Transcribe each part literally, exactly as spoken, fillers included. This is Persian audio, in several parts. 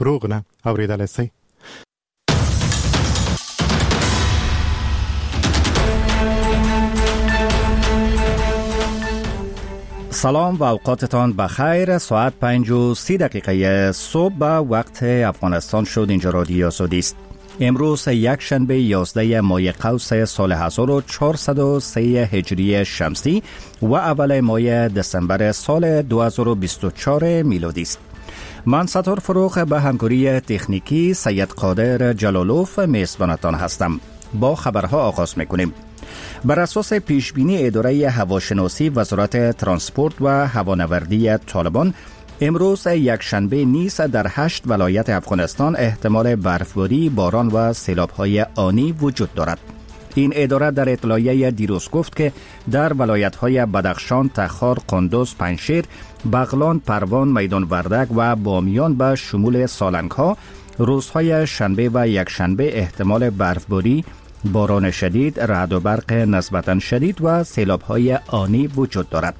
روغنا اوریدل سی. سلام و اوقاتتان بخیر. ساعت پنج و سی دقیقه صبح به وقت افغانستان شد. اینجا رادیو آزادی است. امروز یک شنبه یازده ماه قوس سال هزار و چهارصد و سه هجری شمسی و اول ماه دسامبر سال دو هزار و بیست و چهار میلادی است. من ستار فروغ به همکاری تکنیکی سید قادر جلالوف میزبانتان هستم. با خبرها آغاز میکنیم. بر اساس پیشبینی اداره هواشناسی وزارت ترانسپورت و هوانوردی طالبان، امروز یک شنبه نیز در هشت ولایت افغانستان احتمال برفباری، باران و سیلاب‌های آنی وجود دارد. این اداره در اطلاعیه دیروز گفت که در ولایت‌های بدخشان، تخار، قندوز، پنجشیر، بغلان، پروان، میدان وردک و بامیان به شمول سالنگ‌ها روزهای شنبه و یک شنبه احتمال برفباری، باران شدید، رعد و برق نسبتاً شدید و سیلاب‌های آنی وجود دارد.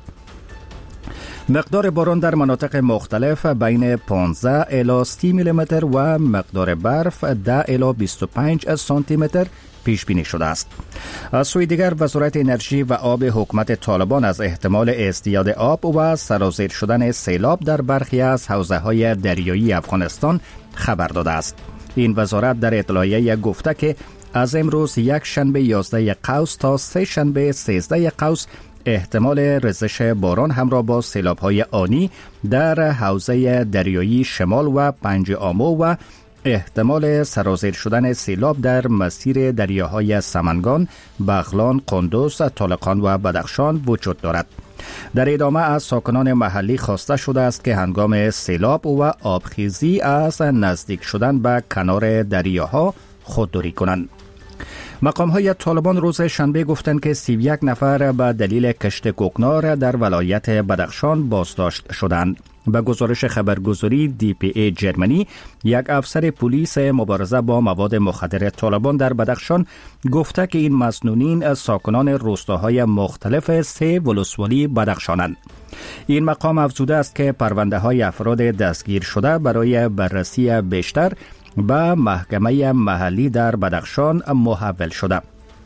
مقدار باران در مناطق مختلف بین پانزده الی سی میلیمتر و مقدار برف ده الی بیست و پنج سانتی متر پیش بینی شده است. از سوی دیگر وزارت انرژی و آب حکومت طالبان از احتمال ازدیاد آب و سرازیر شدن سیلاب در برخی از حوزه‌های دریایی افغانستان خبر داده است. این وزارت در اطلاعیه گفته که از امروز یک شنبه یازده قوس تا سه شنبه سیزده قوس احتمال ریزش باران همراه با سیلاب‌های آنی در حوزه دریایی شمال و پنج آمو و احتمال سرازیر شدن سیلاب در مسیر دریاهای سمنگان، بغلان، قندوز، طالقان و بدخشان وجود دارد. در ادامه از ساکنان محلی خواسته شده است که هنگام سیلاب و آبخیزی از نزدیک شدن به کنار دریاها خودداری کنند. مقام‌های طالبان روز شنبه گفتند که سی و یک نفر به دلیل کشت کوکنار در ولایت بدخشان بازداشت شدند. به گزارش خبرگزاری دی پی ای جرمنی، یک افسر پلیس مبارزه با مواد مخدر طالبان در بدخشان گفته که این مسنونین ساکنان روستاهای مختلف سه ولسوالی بدخشانند. این مقام افزوده است که پرونده های افراد دستگیر شده برای بررسی بیشتر به محکمه محلی در بدخشان محول شده.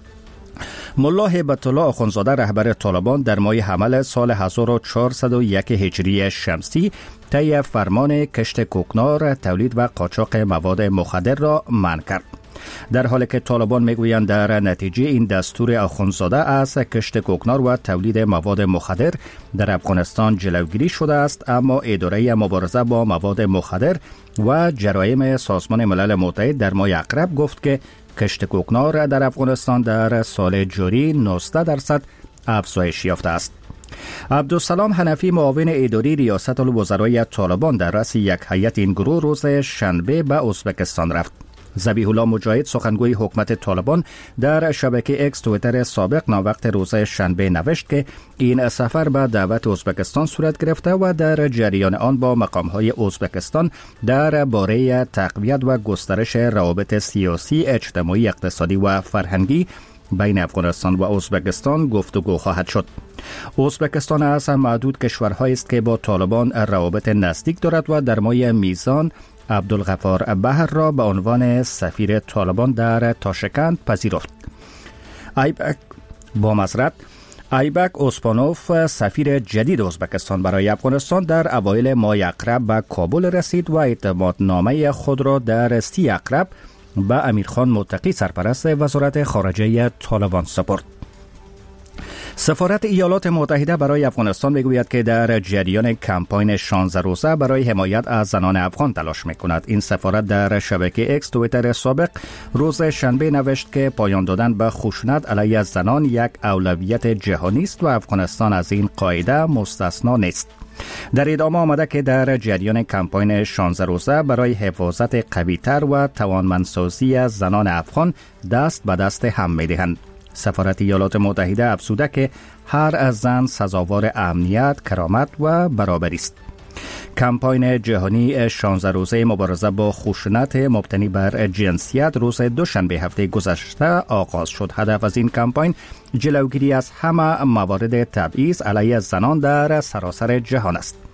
ملا هیبت الله آخوندزاده رهبر طالبان در ماه حمل سال هزار و چهارصد و یک هجری شمسی طی فرمان کشت کوکنار، تولید و قاچاق مواد مخدر را منع کرد. در حالی که طالبان میگویند در نتیجه این دستور آخوندزاده از کشت کوکنار و تولید مواد مخدر در افغانستان جلوگیری شده است، اما اداره مبارزه با مواد مخدر و جرایم سازمان ملل متحد در ماه اقرب گفت که کشت کوکنار در افغانستان در سال جاری نوزده درصد افزایش یافته است. عبدالسلام حنفی معاون اداری ریاست الوزرای طالبان در رأس یک هیئت این گروه روز شنبه به ازبکستان رفت. ذبیح الله مجاهد سخنگوی حکومت طالبان در شبکه اکس تویتر سابق ناوقت روز شنبه نوشت که این سفر به دعوت ازبکستان صورت گرفته و در جریان آن با مقام‌های ازبکستان در باره تقویت و گسترش روابط سیاسی، اجتماعی، اقتصادی و فرهنگی بین افغانستان و ازبکستان گفتگو خواهد شد. ازبکستان از معدود کشورهایی است که با طالبان روابط نزدیک دارد و در ماه میزان عبدالغفار بحر را به عنوان سفیر طالبان در تاشکند پذیرفت. ایبک با معذرت ایبک اوسپانوف سفیر جدید ازبکستان برای افغانستان در اوایل ماه اقرب به کابل رسید و اعتمادنامه خود را در سی اقرب به امیرخان متقی سرپرست وزارت خارجه طالبان سپرد. سفارت ایالات متحده برای افغانستان میگوید که در جریان کمپاین شانزده روزه برای حمایت از زنان افغان تلاش میکند. این سفارت در شبکه اکس تویتر سابق روز شنبه نوشت که پایان دادن به خشونت علیه زنان یک اولویت جهانی است و افغانستان از این قاعده مستثنا نیست. در ادامه آمده که در جریان کمپاین شانزده روزه برای حفاظت قوی‌تر و توانمندسازی زنان افغان دست به دست هم می‌دهند. سفارت ایالات متحده افزوده که هر از زن سزاوار امنیت، کرامت و برابری است. کمپاین جهانی شانزده روزه مبارزه با خشونت مبتنی بر جنسیت روز دوشنبه هفته گذشته آغاز شد. هدف از این کمپاین جلوگیری از همه موارد تبعیض علیه زنان در سراسر جهان است.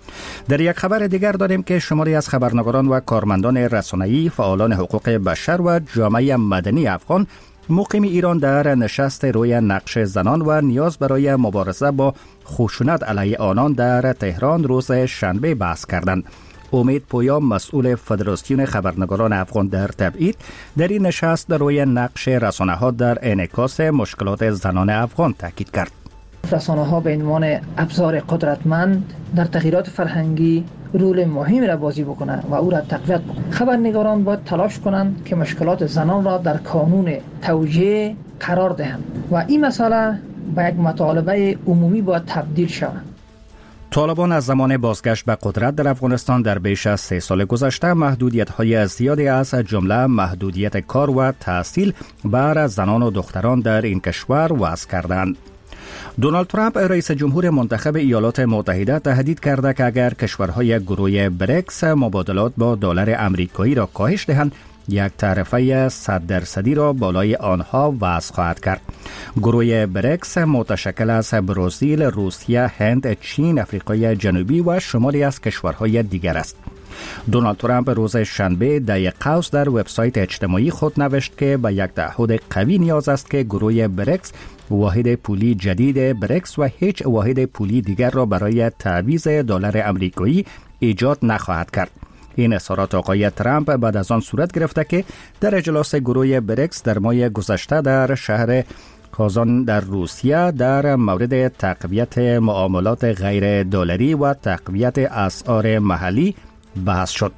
در یک خبر دیگر داریم که شماری از خبرنگاران و کارمندان رسانه‌ای، فعالان حقوق بشر و جامعه مدنی افغان مقیم ایران در نشست روی نقش زنان و نیاز برای مبارزه با خشونت علیه آنان در تهران روز شنبه بحث کردند. امید پویا، مسئول فدراسیون خبرنگاران افغان در تبعید، در این نشست روی نقش رسانه‌ها در انعکاس مشکلات زنان افغان تاکید کرد. رسانه‌ها به عنوان ابزار قدرتمند در تغییرات فرهنگی رول مهمی را بازی بکنند و او را تقویت بکنند. خبرنگاران باید تلاش کنند که مشکلات زنان را در کانون توجیه قرار دهند و این مسئله به یک مطالبه عمومی باید تبدیل شود. طالبان از زمان بازگشت به قدرت در افغانستان در بیش از سه سال گذشته محدودیت‌های زیادی از جمله محدودیت کار و تحصیل بر زنان و دختران در این کشور وضع کردند. دونالد ترامپ رئیس جمهور منتخب ایالات متحده تهدید کرده که اگر کشورهای گروه بریکس مبادلات با دلار آمریکایی را کاهش دهند، یک تعرفه صد درصدی را بالای آنها وضع خواهد کرد. گروه بریکس متشکل از برزیل، روسیه، هند، چین، آفریقای جنوبی و شماری از کشورهای دیگر است. دونالد ترامپ روز شنبه در یک قوس در وبسایت اجتماعی خود نوشت که به یک تعهد قوی نیاز است که گروه بریکس واحد پولی جدید بریکس و هیچ واحد پولی دیگر را برای تعویض دلار آمریکایی ایجاد نخواهد کرد. این اظهارات آقای ترامپ بعد از آن صورت گرفته که در اجلاس گروه بریکس در ماه گذشته در شهر کازان در روسیه در مورد تقویت معاملات غیر دلاری و تقویت اسعار محلی بحث شد.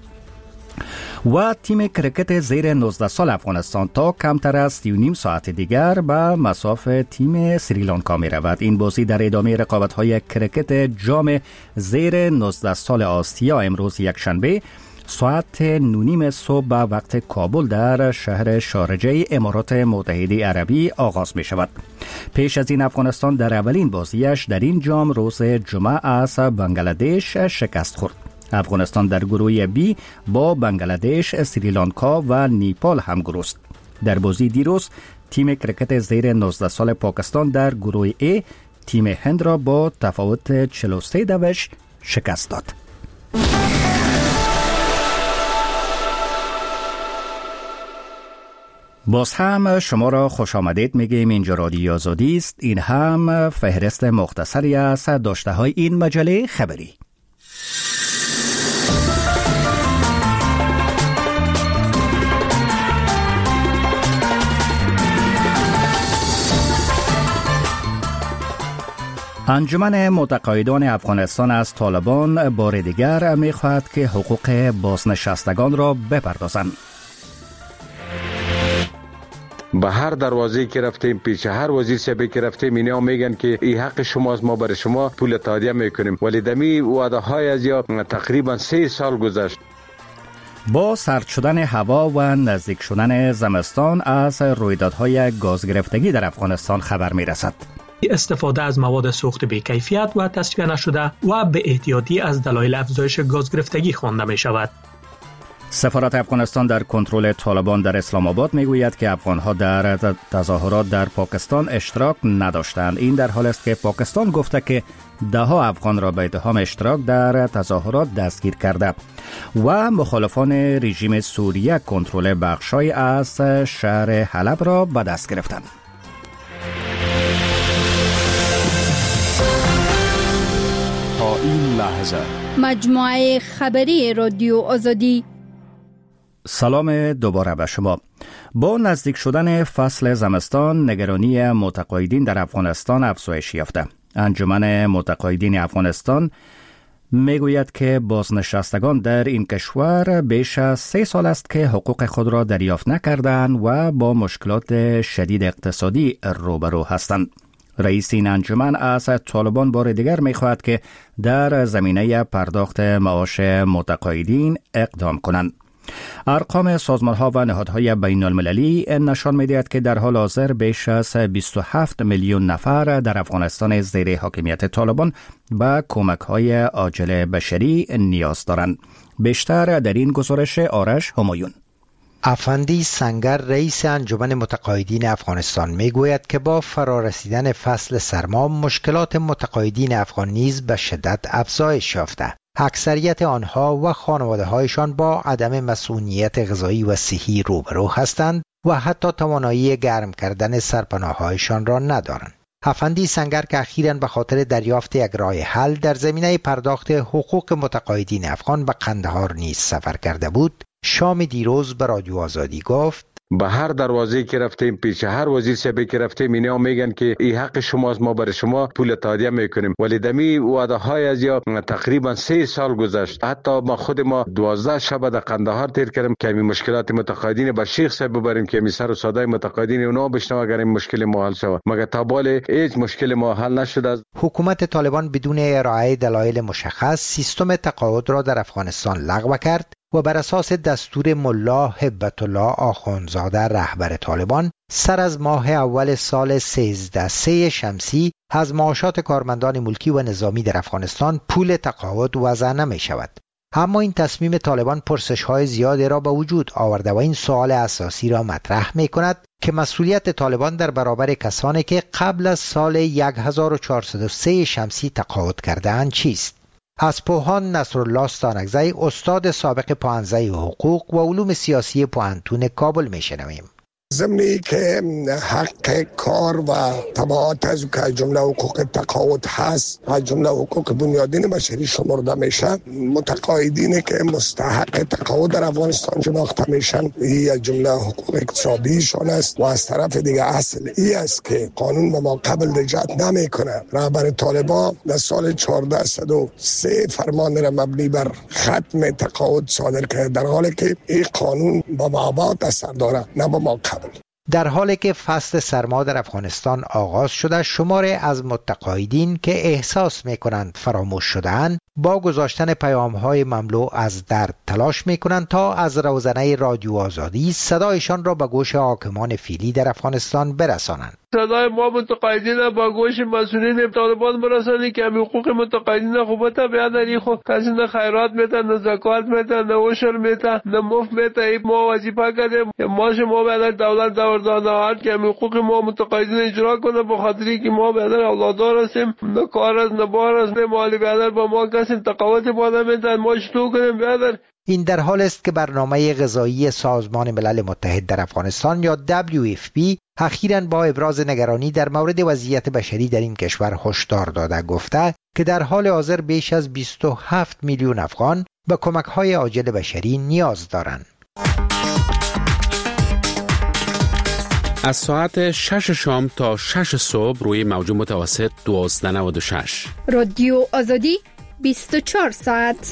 و تیم کرکت زیر نوزده سال افغانستان تا کمتر از سی و نیم ساعت دیگر به مصاف تیم سریلانکا می رود. این بازی در ادامه رقابت‌های کرکت جام زیر نوزده سال آسیا امروز یک شنبه ساعت نونیم صبح به وقت کابل در شهر شارجه امارات متحده عربی آغاز می شود. پیش از این افغانستان در اولین بازیش در این جام روز جمعه از بنگلادش شکست خورد. افغانستان در گروه بی با بنگلادش، سریلانکا و نیپال همگرو است. در بازی دیروز تیم کرکت زیر نوزده سال پاکستان در گروه ای تیم هند را با تفاوت چهل و سه دوش شکست داد. باز هم شما را خوش آمدید میگیم. اینجا رادیو آزادی است. این هم فهرست مختصری از داشته های این مجله خبری. انجمن متقاعدان افغانستان از طالبان بار دیگر می‌خواهد که حقوق بازنشستگان را بپردازند. به هر دروازه‌ای که رفتیم، پیش هر وزیر صاحبی که رفتیم، اینا میگن که این حق شماست، ما برای شما پول تادیه میکنیم، ولی دمی وعده های از یا تقریبا سه سال گذشت. با سرد شدن هوا و نزدیک شدن زمستان از رویدادهای گاز گرفتگی در افغانستان خبر میرسد. استفاده از مواد سوخت بی‌کیفیت و تصفیه نشده و به احتیاطی از دلایل افزایش گاز گرفتگی خوانده می شود. سفارت افغانستان در کنترل طالبان در اسلام آباد میگوید که افغانها در تظاهرات در پاکستان اشتراک نداشتند. این در حالی است که پاکستان گفته که ده ها افغان را به اتهام اشتراک در تظاهرات دستگیر کرده و مخالفان رژیم سوریه کنترل بخشای از شهر حلب را به دست گرفتند. تا این لحظه مجموعه خبری رادیو آزادی. سلام دوباره به شما. با نزدیک شدن فصل زمستان نگرانی متقاعدین در افغانستان افزایش یافته. انجمن متقاعدین افغانستان میگوید که بازنشستگان در این کشور بیش از سه سال است که حقوق خود را دریافت نکردند و با مشکلات شدید اقتصادی روبرو هستند. رئیس این انجمن از طالبان بار دیگر میخواهد که در زمینه پرداخت معاش متقاعدین اقدام کنند. ارقام سازمان‌ها و نهادهای بین المللی نشان می‌دهد که در حال حاضر بیش از بیست و هفت میلیون نفر در افغانستان زیر حاکمیت طالبان به کمک‌های عاجل بشری نیاز دارند. بیشتر در این گزارش آرش همایون. افندی سنگر رئیس انجمن متقاعدین افغانستان میگوید که با فرارسیدن فصل سرما مشکلات متقاعدین افغان نیز به شدت افزایش یافته. اکثریت آنها و خانواده‌هایشان با عدم مسئولیت غذایی و صحی روبرو هستند و حتی توانایی گرم کردن سرپناه‌هایشان را ندارند. افندی سنگر که اخیراً به خاطر دریافت یک راه حل در زمینه پرداخت حقوق متقاعدین افغان به قندهار نیز سفر کرده بود، شام دیروز به رادیو آزادی گفت: به هر دروازه که رفتیم، پیش هر وزیر صاحب که رفتیم، اینا میگن که این حق شماست، ما برای شما پول تادیه میکنیم. ولی دمی وعده های از یا تقریبا سه سال گذشت، حتی ما خود ما دوازده شب در قندهار تیر کردیم که می مشکلات متقاعدین به شیخ صاحب ببریم که می سر و صدای متقاعدین اونا بشنو اگر این مشکل ما حل شود. مگر تا بالا هیچ مشکل ما حل نشده. حکومت طالبان بدون ارائه دلایل مشخص سیستم تقاعد را در افغانستان لغو کرد و بر اساس دستور ملا هبت الله آخوندزاده رهبر طالبان سر از ماه اول سال سیزده سه شمسی از معاشات کارمندان ملکی و نظامی در افغانستان پول تقاعد وضع نمی شود. اما این تصمیم طالبان پرسش های زیادی را به وجود آورده و این سوال اساسی را مطرح می کند که مسئولیت طالبان در برابر کسانی که قبل از سال هزار و چهارصد و سه شمسی تقاعد کرده‌اند چیست؟ از پوهان نصرالله ستانکزی، استاد سابق پانزه حقوق و علوم سیاسی پوهنتون کابل میشنویم. ضمنی که حق کار و تبعات از که جمله حقوق تقاعد هست و جمله حقوق بنیادین بشری شمرده میشه، متقاعدینی که مستحق تقاعد در افغانستان شناخته میشن، این از جمله حقوق اقتصادیشان است و از طرف دیگه اصل ای است که قانون به ما قبل رجعت نمیکنه. رهبر طالبان در سال چهارده صد و سه فرمان را مبنی بر ختم تقاعد صادر کرده، در حالی که این قانون با مابعد اثر داره نه با ما قبل. در حالی که فصل سرما در افغانستان آغاز شده، شماری از متقاعدین که احساس می‌کنند فراموش شده‌اند با گذاشتن پیام‌های مملو از درد تلاش می‌کنند تا از روزنه رادیو آزادی صدایشان را به گوش حاکمان فعلی در افغانستان برسانند. صدای ما متقاعدین با گوش مسئولین طالبان برسانی که حقوق متقاعدین خوبه بیاد ای خو کسی نه خیرات میده، نه زکات میده، نه عشر میده، نه مفت میده. ما وظیفه کردیم ما شما باید دولت داوردانه که حقوق ما متقاعدین اجرا کنه، به خاطری که ما باید اولادار هستیم، نه کار از نه بار از نه مالی باید با ما کسی تقاعد بالا میدن، ما چطور کنیم باید. این در حال است که برنامه غذایی سازمان ملل متحد در افغانستان یا دبلیو اف پی اخیراً با ابراز نگرانی در مورد وضعیت بشری در این کشور هشدار داده گفته که در حال حاضر بیش از بیست و هفت میلیون افغان به کمک‌های عاجل بشری نیاز دارند. از ساعت شش شام تا شش صبح روی موج متوسط دوازده و نود و شش رادیو آزادی بیست و چهار ساعت.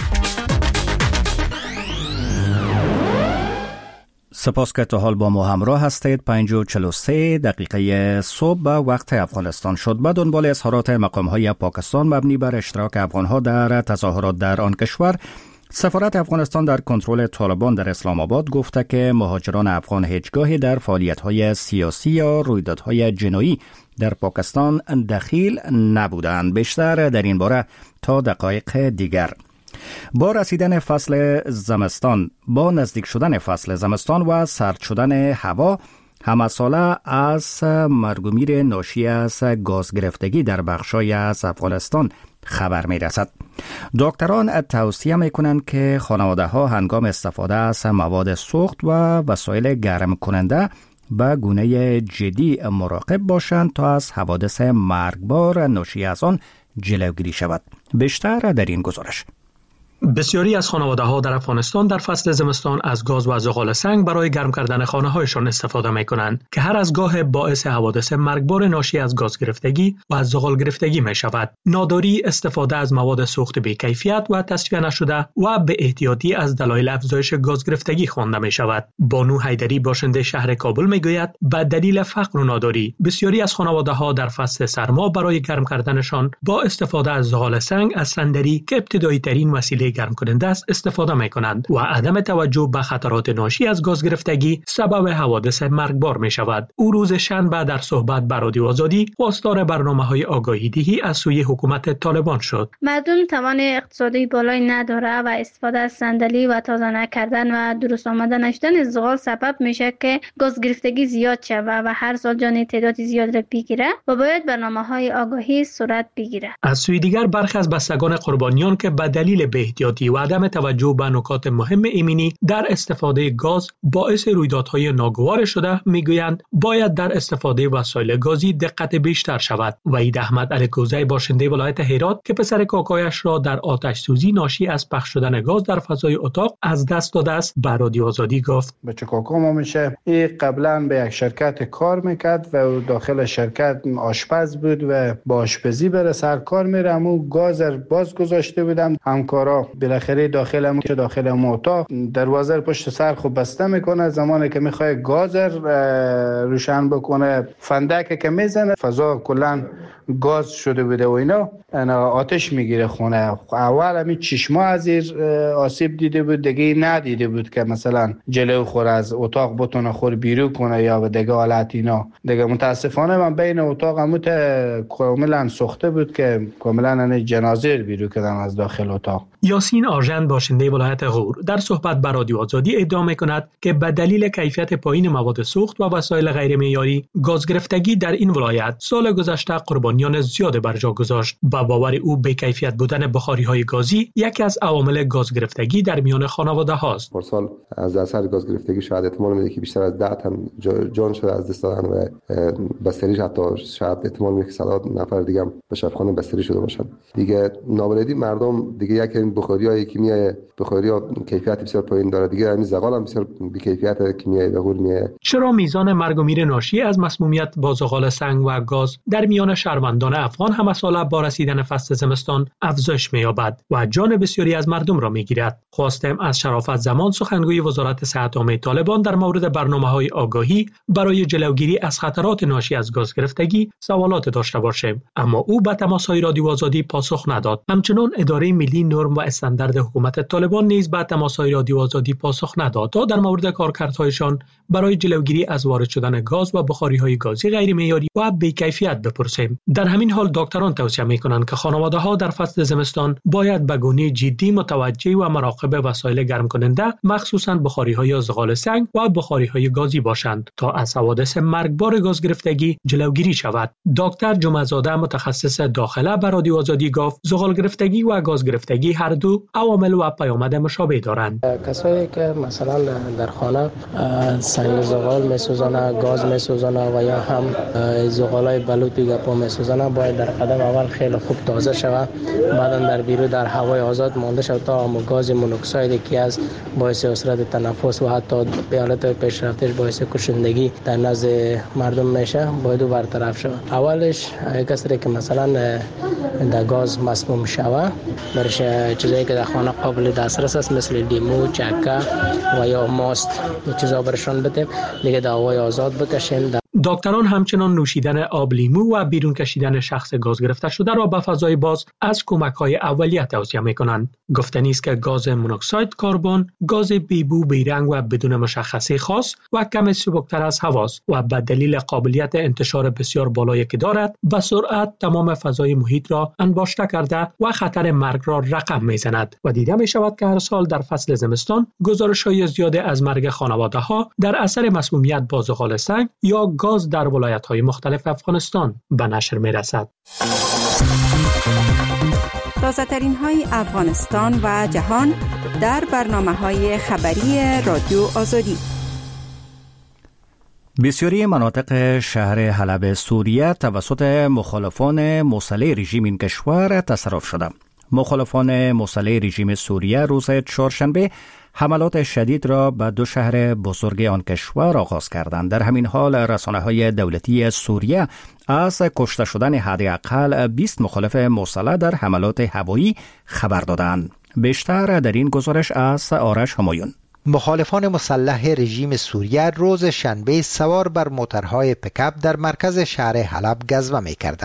سپاس که تا حال با ما همراه هستید. پنج و چهل و سه دقیقه صبح به وقت افغانستان شد. به دنبال اظهارات مقام‌های پاکستان مبنی بر اشتراک افغان‌ها در تظاهرات در آن کشور، سفارت افغانستان در کنترل طالبان در اسلام آباد گفته که مهاجران افغان هیچگاهی در فعالیت‌های سیاسی یا رویدادهای جنایی در پاکستان دخیل نبودند. بیشتر در این باره تا دقایق دیگر. با رسیدن فصل زمستان، با نزدیک شدن فصل زمستان و سرد شدن هوا، همساله از مرگ و میر ناشی از گاز گرفتگی در بخشای از افغانستان خبر می رسد. دکتران توصیه می کنند که خانواده ها هنگام استفاده از مواد سوخت و وسایل گرم کننده به گونه جدی مراقب باشند تا از حوادث مرگبار ناشی از آن جلوگیری شود. بیشتر در این گزارش. بسیاری از خانواده‌ها در افغانستان در فصل زمستان از گاز و زغال سنگ برای گرم کردن خانه‌هایشان استفاده می‌کنند که هر از گاه باعث حوادث مرگبار ناشی از گاز گرفتگی و از زغال گرفتگی می‌شود. ناداری، استفاده از مواد سوخت بی‌کیفیت و تصفیه نشده و به احتیاطی از دلایل افزایش گاز گرفتگی خوانده می‌شود. بانو حیدری باشنده شهر کابل می‌گوید به دلیل فقر و ناداری بسیاری از خانواده‌ها در فصل سرما برای گرم کردنشان با استفاده از زغال سنگ از صندلی که ابتدایی ترین وسیله وسایل گرم کننده است استفاده می کنند و عدم توجه به خطرات ناشی از گاز گرفتگی سبب حوادث مرگبار می شود. او روز شنبه در صحبت با رادیو آزادی خواستار برنامه‌های آگاهی دهی از سوی حکومت طالبان شد. مردم توان اقتصادی بالایی نداره و استفاده از صندلی و تازه نکردن و درست آمدن نشدن زغال سبب میشه که گاز گرفتگی زیاد شود و هر سال جان تعداد زیاد را بگیره و باید برنامه‌های آگاهی صورت بگیره. از سوی دیگر برخی از بستگان قربانیان که به دلیل بی‌احتیاطی و عدم توجه به نکات مهم ایمنی در استفاده گاز باعث رویدادهای ناگوار شده میگویند باید در استفاده وسایل گازی دقت بیشتر شود. وحید احمد الکوزی باشنده ولایت هرات که پسر کاکایش را در آتش سوزی ناشی از پخش شدن گاز در فضای اتاق از دست داده است به رادیو آزادی گفت بچه کاکام میشه این قبلا به یک شرکت کار میکرد و داخل شرکت آشپز بود و با آشپزی بره سر کار میره، امو گاز باز گذاشته بودم. همکارا بالاخره داخل امو که داخل امو اتاق دروازه پشت سر خوب بسته میکنه، زمانی که میخواد گاز روشن بکنه فندک که میزنه فضا کلا گاز شده بوده و اینا آتش میگیره خونه. اول همین چشما از زیر آسیب دیده بود، دیگه ندیده بود که مثلا جلو خور از اتاق بتونه خور بیرو کنه یا به دیگه حالت اینا. دیگه متاسفانه من بین اتاق هموت کاملا سوخته بود که کاملا جنازه بیرو کردن از داخل اتاق. یاسین آرژن باشنده ولایت غور در صحبت با رادیو آزادی ادعا می‌کند که به دلیل کیفیت پایین مواد سوخت و وسایل غیر معیاری گاز گرفتگی در این ولایت سال گذشته قربانیان زیاد بر جا گذاشت. با باور او به کیفیت بودن بخاری‌های گازی یکی از عوامل گاز گرفتگی در میان خانواده هاست. پارسال از اثر گاز گرفتگی شاید احتمال میده که بیشتر از ده تن جان شده از دست دادن و بستری حتی شاید احتمال میده که صد نفر دیگه هم به شفاخانه بستری شده باشن. دیگه نابلدی مردم دیگه یک بخاریای کیمیایی بخاریا کیفیت بسیار پایین داره، دیگه همین زغال هم بسیار بی کیفیت کیمیایی به غور میاد. چرا میزان مرگ و میر ناشی از مسمومیت با زغال سنگ و گاز در میان شهروندان افغان هم سال با رسیدن فصل زمستان افزایش می‌یابد و جان بسیاری از مردم را میگیرد؟ خواستم از شرافت زمان سخنگوی وزارت صحت عامه طالبان در مورد برنامه‌های آگاهی برای جلوگیری از خطرات ناشی از گاز گرفتگی سوالات داشته باشیم، اما او به تماس‌های رادیو آزادی پاسخ نداد. همچنین اداره ملی نرم و استاندارد حکومت طالبان نیز به تماس‌های رادیو آزادی پاسخ نداد تا در مورد کارکردهایشان برای جلوگیری از وارد شدن گاز و بخاری‌های گازی غیر معیاری و بی‌کیفیت بپرسیم. در همین حال دکتران توصیه می‌کنند که خانواده‌ها در فصل زمستان باید به گونه جدی متوجه و مراقب وسایل گرم کننده مخصوصاً بخاری‌های زغال سنگ و بخاری‌های گازی باشند تا از حوادث مرگبار گاز گرفتگی جلوگیری شود. دکتر جمعه‌زاده متخصص داخله به رادیو آزادی گفت زغال گرفتگی و گاز گرفتگی هر دو عوامل و پیامد مشابه دارند. کسایی که مثلا در خانه سنگ زغال می‌سوزانه، گاز می‌سوزانه و یا هم زغالای بلوط گپا می‌سوزانه باید در قدم اول خیلی خوب تازه شود، بعدا در بیرون در هوای آزاد مانده شود تا هم گاز مونوکساید که از باعث اسرت تنفس و حتی به حالت پیشرفتش باعث کشندگی در نزد مردم میشه باید برطرف شود. اولش کسی که مثلا در گاز مسموم شود برش چیزایی که در خانه قابل دسترس است مثل لیمو، چکه و یا ماست چیزا برشان بده دیگه در هوای آزاد بکشیم. دکتران همچنان نوشیدن آب لیمو و بیرون کشیدن شخص گاز گرفته شده را به فضای باز از کمک‌های اولیه توصیه می‌کنند. گفتنی است که گاز مونوکساید کربن گاز بی‌بو، بی‌رنگ و بدون مشخصه خاص و کم سبکتر از هواست و به دلیل قابلیت انتشار بسیار بالایی که دارد به سرعت تمام فضای محیط را انباشته کرده و خطر مرگ را رقم می‌زند و دیده می‌شود که هر سال در فصل زمستان گزارش‌های زیاد از مرگ خانواده‌ها در اثر مسمومیت با زغال سنگ یا گاز در ولایت‌های مختلف افغانستان به نشر می‌رسد. تازه‌ترین های افغانستان و جهان در برنامه‌های خبری رادیو آزادی. بسیاری مناطق شهر حلب سوریه توسط مخالفان مسلح رژیم این کشور تصرف شده. مخالفان مسلح رژیم سوریه روز چهارشنبه حملات شدید را به دو شهر بزرگ آن کشور آغاز کردند. در همین حال رسانه‌های دولتی سوریه از کشته شدن حداقل بیست مخالف مسلح در حملات هوایی خبر دادند. بیشتر در این گزارش از آرش همایون. مخالفان مسلح رژیم سوریه روز شنبه سوار بر موترهای پیکاپ در مرکز شهر حلب گزوه می کردند.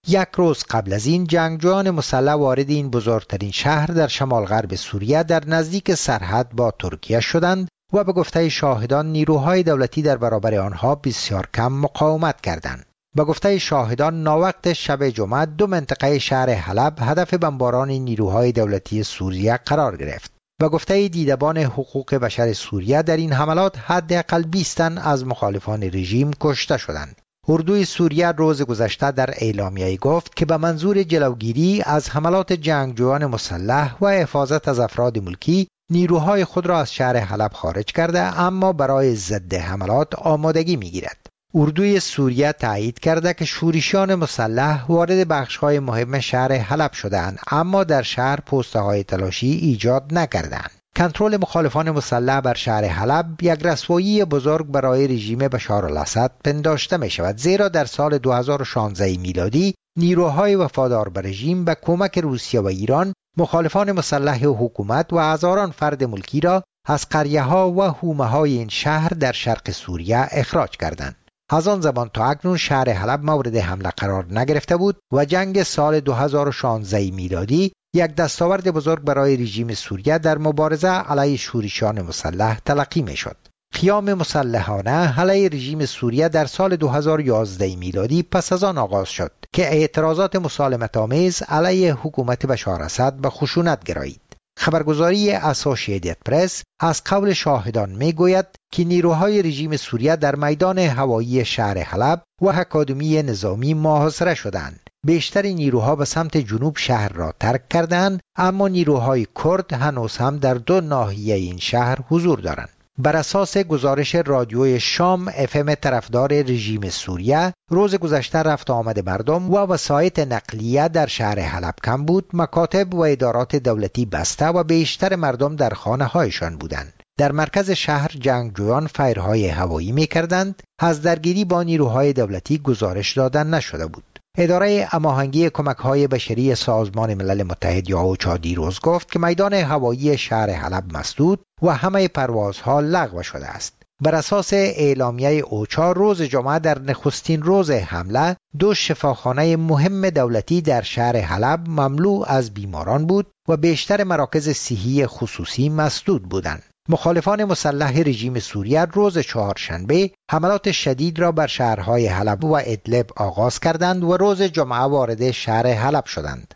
یک روز قبل از این جنگجویان مسلح وارد این بزرگترین شهر در شمال غرب سوریه در نزدیک سرحد با ترکیه شدند و به گفته شاهدان نیروهای دولتی در برابر آنها بسیار کم مقاومت کردند. به گفته شاهدان ناوقت شب جمعه دو منطقه شهر حلب هدف بمباران نیروهای دولتی سوریه قرار گرفت. به گفته دیدبان حقوق بشر سوریه در این حملات حداقل بیست تن از مخالفان رژیم کشته شدند. اردوی سوریه روز گذشته در اعلامیه گفت که به منظور جلوگیری از حملات جنگجویان مسلح و حفاظت از افراد ملکی نیروهای خود را از شهر حلب خارج کرده، اما برای ضد حملات آمادگی می‌گیرد. اردوی سوریه تایید کرده که شورشیان مسلح وارد بخش‌های مهم شهر حلب شدند، اما در شهر پست‌های تلاشی ایجاد نکردند. کنترل مخالفان مسلح بر شهر حلب یک رسوایی بزرگ برای رژیم بشار الاسد پنداشته می شود، زیرا در سال دو هزار و شانزده میلادی نیروهای وفادار به رژیم به کمک روسیه و ایران مخالفان مسلح حکومت و هزاران فرد ملکی را از قریه‌ها و حومه‌های این شهر در شرق سوریه اخراج کردند. از آن زمان تا اکنون شهر حلب مورد حمله قرار نگرفته بود و جنگ سال دو هزار و شانزده میلادی یک دستاورد بزرگ برای رژیم سوریه در مبارزه علیه شورشیان مسلح تلقی می شد. قیام مسلحانه علیه رژیم سوریه در سال دو هزار و یازده میلادی پس از آن آغاز شد که اعتراضات مسالمت آمیز علیه حکومت بشار اسد به خشونت گرایید. خبرگزاری اسوسییتد پرس از قول شاهدان می گوید که نیروهای رژیم سوریه در میدان هوایی شهر حلب و اکادمی نظامی محاصره شدند. بیشتر نیروها به سمت جنوب شهر را ترک کردند، اما نیروهای کرد هنوز هم در دو ناحیه این شهر حضور دارند. بر اساس گزارش رادیوی شام اف ام طرفدار رژیم سوریه، روز گذشته رفت آمد مردم و وسایط نقلیه در شهر حلب کم بود، مکاتب و ادارات دولتی بسته و بیشتر مردم در خانه هایشان بودند. در مرکز شهر جنگجویان فایرهای هوایی می کردند. از درگیری با نیروهای دولتی گزارش دادن نشده بود. اداره هماهنگی کمک‌های بشری سازمان ملل متحد یا اوچا دیروز گفت که میدان هوایی شهر حلب مسدود و همه پروازها لغو شده است. بر اساس اعلامیه اوچا روز جمعه در نخستین روز حمله دو شفاخانه مهم دولتی در شهر حلب مملو از بیماران بود و بیشتر مراکز صحی خصوصی مسدود بودند. مخالفان مسلح رژیم سوریه روز چهارشنبه حملات شدید را بر شهرهای حلب و ادلب آغاز کردند و روز جمعه وارد شهر حلب شدند.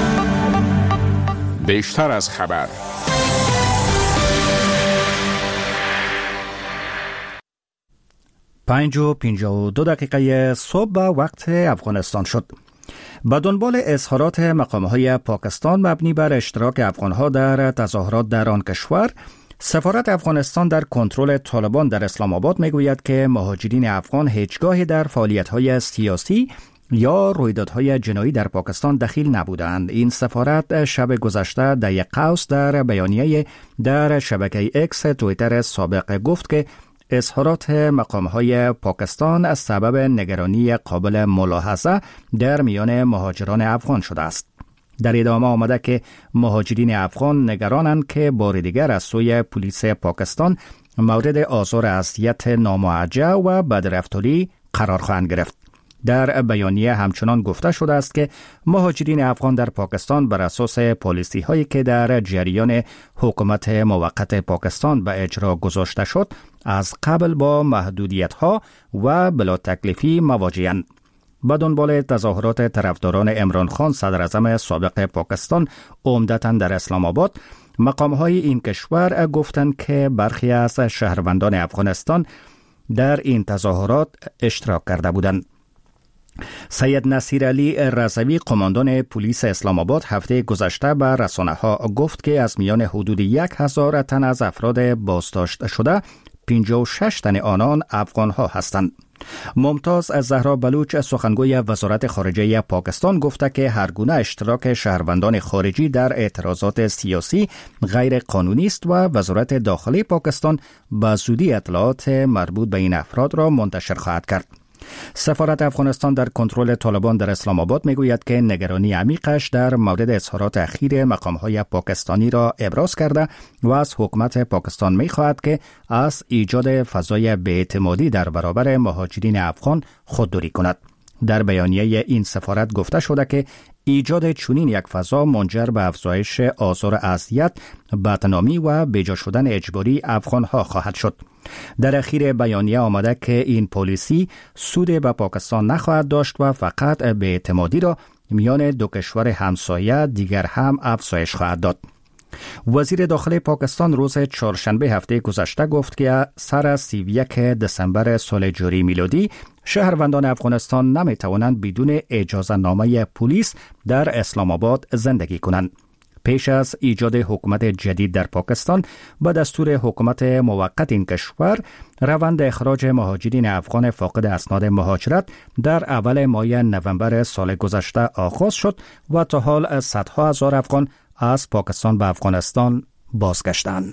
بیشتر از خبر پنج و پنجاه و دو دقیقه صبح وقت افغانستان شد. به دنبال اظهارات مقام‌های پاکستان مبنی بر اشتراک افغان‌ها در تظاهرات در آن کشور، سفارت افغانستان در کنترل طالبان در اسلام آباد میگوید که مهاجرین افغان هیچگاهی در فعالیت‌های سیاسی یا رویدادهای جنایی در پاکستان دخیل نبودند. این سفارت شب گذشته در یک قوس در بیانیه در شبکه اکس توییتر سابق گفت که اظهارات مقام‌های پاکستان از سبب نگرانی قابل ملاحظه در میان مهاجران افغان شده است. در ادامه آمده که مهاجرین افغان نگرانند که بار دیگر از سوی پلیس پاکستان مورد آزار اذیت ناموجه و بدرفتاری قرار خواهند گرفت. در بیانیه همچنان گفته شده است که مهاجرین افغان در پاکستان بر اساس پالیسی هایی که در جریان حکومت موقت پاکستان به اجرا گذاشته شد از قبل با محدودیت ها و بلا تکلیفی مواجه‌اند. با دنبال تظاهرات طرفداران عمران خان صدر اعظم سابق پاکستان عمدتاً در اسلام آباد، مقام‌های این کشور گفتند که برخی از شهروندان افغانستان در این تظاهرات اشتراک کرده بودند. سید نصیر علی رضوی قماندان پلیس اسلام آباد هفته گذشته به رسانه‌ها گفت که از میان حدود یک هزار تن از افراد بازداشت شده پنجاه و شش تن آنان افغان‌ها هستند. ممتاز از زهرا بلوچ سخنگوی وزارت خارجه پاکستان گفته که هر گونه اشتراک شهروندان خارجی در اعتراضات سیاسی غیر قانونی است و وزارت داخلی پاکستان به زودی اطلاعات مربوط به این افراد را منتشر خواهد کرد. سفارت افغانستان در کنترل طالبان در اسلام آباد میگوید که نگرانی عمیقش در مورد اظهارات اخیر مقام‌های پاکستانی را ابراز کرده و از حکومت پاکستان میخواهد که از ایجاد فضای بی‌اعتمادی در برابر مهاجرین افغان خودداری کند. در بیانیه این سفارت گفته شده که ایجاد چنین یک فضا منجر به افزایش آزار و اذیت، بدنامی و بیجا شدن اجباری افغانها خواهد شد. در اخیر بیانیه آمده که این پالیسی سود به پاکستان نخواهد داشت و فقط بی‌اعتمادی را میان دو کشور همسایه دیگر هم افزایش خواهد داد. وزیر داخلی پاکستان روز چهارشنبه هفته گذشته گفت که سر از سی و یک دسامبر سال جاری میلادی شهروندان افغانستان نمی توانند بدون اجازه نامه پلیس در اسلام آباد زندگی کنند. پیش از ایجاد حکومت جدید در پاکستان با دستور حکومت موقت این کشور، روند اخراج مهاجرین افغان فاقد اسناد مهاجرت در اول ماه نوامبر سال گذشته آغاز شد و تا حال صدها هزار افغان از پاکستان به افغانستان بازگشتند.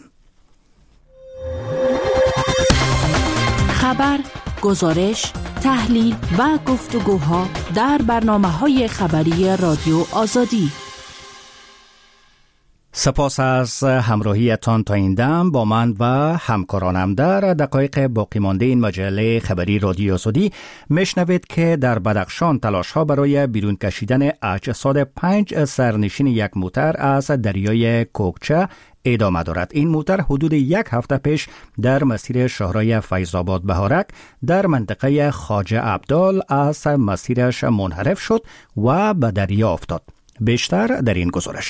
خبر، گزارش، تحلیل و گفتگوها در برنامه‌های خبری رادیو آزادی. سپاس از همراهیتان تا این دم با من و همکارانم. در دقایق باقی مانده این مجله خبری رادیو آزادی میشنوید که در بدخشان تلاش ها برای بیرون کشیدن اجساد پنج سرنشین یک موتر از دریای کوکچه ادامه دارد. این موتر حدود یک هفته پیش در مسیر شهرهای فیض‌آباد بهارک در منطقه خواجه عبدال از مسیرش منحرف شد و به دریا افتاد. بیشتر در این گزارش.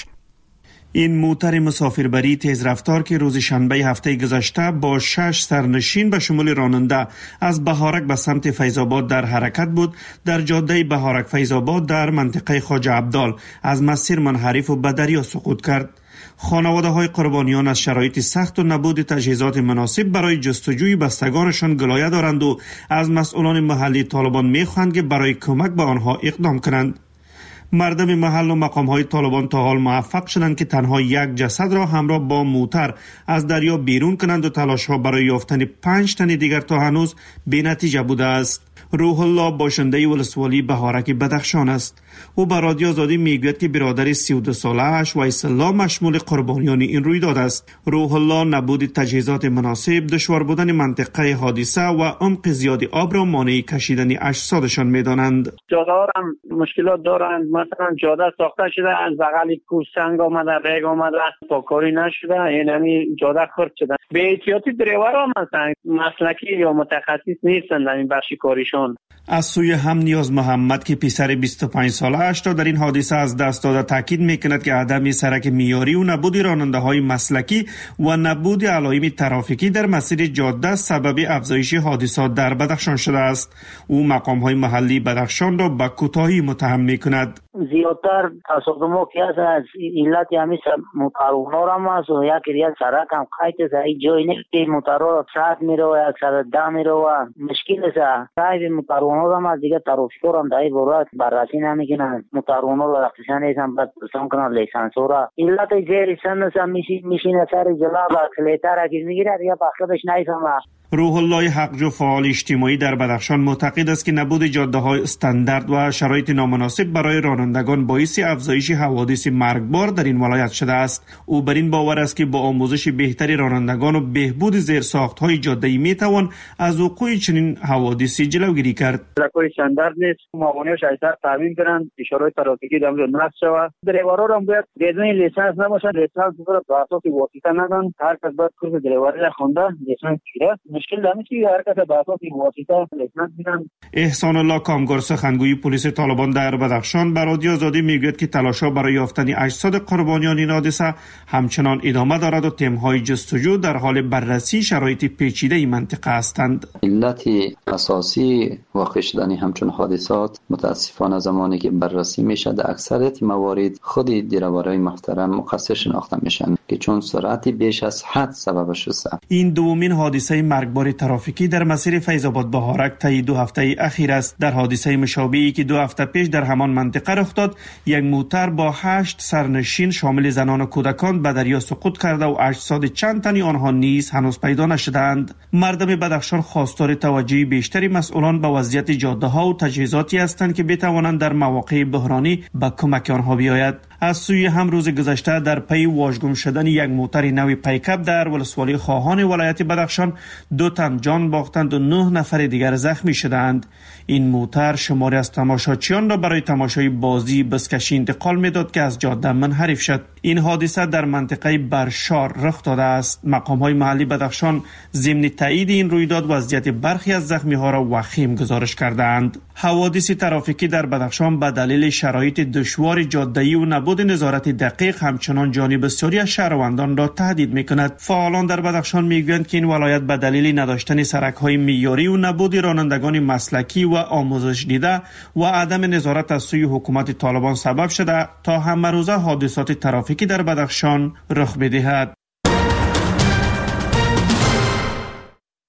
این موتر مسافربری تیز رفتار که روز شنبه هفته گذشته با شش سرنشین به شمول راننده از بهارک به سمت فیض‌آباد در حرکت بود، در جاده بهارک فیض‌آباد در منطقه خواجه عبدال از مسیر منحرف و به دریا سقوط کرد. خانواده های قربانیان از شرایط سخت و نبود تجهیزات مناسب برای جستجوی بستگانشان گلایه دارند و از مسئولان محلی طالبان می‌خواهند که برای کمک به آنها اقدام کنند. مردم محل و مقام‌های طالبان تا حال موفق شدند که تنها یک جسد را همراه با موتر از دریا بیرون کنند و تلاش‌ها برای یافتن پنج تن دیگر تا هنوز بی‌نتیجه بوده است. روح الله باشنده ولسوالی بهارک بدخشان است. او به رادیو آزادی میگوید که برادر سی و دو ساله اش ویس الله مشمول قربانیان این رویداد است. روح الله نبود تجهیزات مناسب، دشوار بودن منطقه حادثه و عمق زیاد آب را مانع کشیدن اجسادشان می‌دانند. جاده‌ها هم مشکلات دارند. مثلا جاده ساخته شده، از بغل کوه سنگ آمده، ریگ آمده، پاکاری نشده، یعنی جاده خرد شده. به احتیاطی دریورها مثلا مسلکی یا متخصص نیستند در این بخش کاریشون. از سوی هم نیاز محمد که پسر بیست و پنج ساله اش را در این حادثه از دست داده تاکید میکند که عدم سرک معیاری و نبود راننده های مسلکی و نبود علائم ترافیکی در مسیر جاده سبب افزایش حادثات در بدخشان شده است. او مقام های محلی بدخشان را به کوتاهی متهم میکند. زیادتر تصادمات که از علت همین موترونا را هست و یک ریال سرک هم قیت زایی جای نیست که موترها ساعت میره و یک ساعت ده میره و مشکل است. صاحب موترونا را هم دیگه ترافیکور هم دایی برات بررسی نمیکنن. موترونا را رفتشن ایسان بعد پسان کنن لیسانسو را علت زیر سنس هم میشینه سر جلاب اکسلیتر اگه میگیره یا بخشش نیسان. روح الله حقجو فعال اجتماعی در بدخشان معتقد است که نبود جاده‌های استاندارد و شرایط نامناسب برای رانندگان باعث افزایش حوادث مرگبار در این ولایت شده است. او بر این باور است که با آموزش بهتری رانندگان و بهبود زیرساخت‌های جاده‌ای میتوان از وقوع چنین حوادثی جلوگیری کرد. کوئی استاندارد نیست، معاونت شایسته تامین کنند، اشارات ترافیکی دم نصب شود. دریورها هم باید بدون لیسانس نباشند، لیسانس رو به اساس واسطه ندن. هر کس باید کورس دریوری را خونده لیسانس گیره. مشکل داره که هر کس به اساس واسطه لیسانس میدن. احسان الله کامگار سخنگوی پلیس طالبان در بدخشان به رادیو آزادی میگوید که تلاش‌ها برای یافتن اجساد قربانیان این حادثه همچنان ادامه دارد و تیم‌های جستجو در حال بررسی شرایط پیچیده این منطقه هستند. علت اساسی واقع شدن همچون حادثات متاسفانه زمانی که بررسی میشه در اکثریت موارد خود دریورای محترم مقصر شناخته میشن که چون سرعت بیش از حد سببش است. این دومین حادثه مرگبار ترافیکی در مسیر فیض‌آباد بهارک طی دو هفته اخیر است. در حادثه مشابهی که دو هفته پیش در همان منطقه رخ داد، یک موتر با هشت سرنشین شامل زنان و کودکان به دریا سقوط کرده و اجساد چند تنی آنها نیز هنوز پیدا نشده‌اند. مردم بدخشان خواستار توجه بیشتری مسئولان به وضعیت جاده‌ها و تجهیزاتی هستند که بتوانند در مواقع بحرانی به کمک آنها بیاید. از سوی هم روز گذشته در پی واژگون شدن یک موتر نوی پیکاپ در ولسوالی خواهان ولایت بدخشان، دو تن جان باختند و نه نفر دیگر زخمی شدند. این موتر شماری از تماشاچیان را برای تماشای بازی بزکشی انتقال میداد که از جاده منحرف شد. این حادثه در منطقه برشار رخ داده است. مقام‌های محلی بدخشان ضمن تایید این رویداد وضعیت برخی از زخمی‌ها را وخیم گزارش کردند. حوادث ترافیکی در بدخشان به دلیل شرایط دشوار جاده‌ای و نبود نظارت دقیق همچنان جان بسیاری از شهروندان را تهدید می‌کند. فعالان در بدخشان می‌گویند که این ولایت به دلیل نداشتن سرک‌های معیاری و نبود رانندگان مسلکی و آموزش دیده و عدم نظارت از سوی حکومت طالبان سبب شده تا همه روزه حادثات ترافیکی در بدخشان رخ بدهد.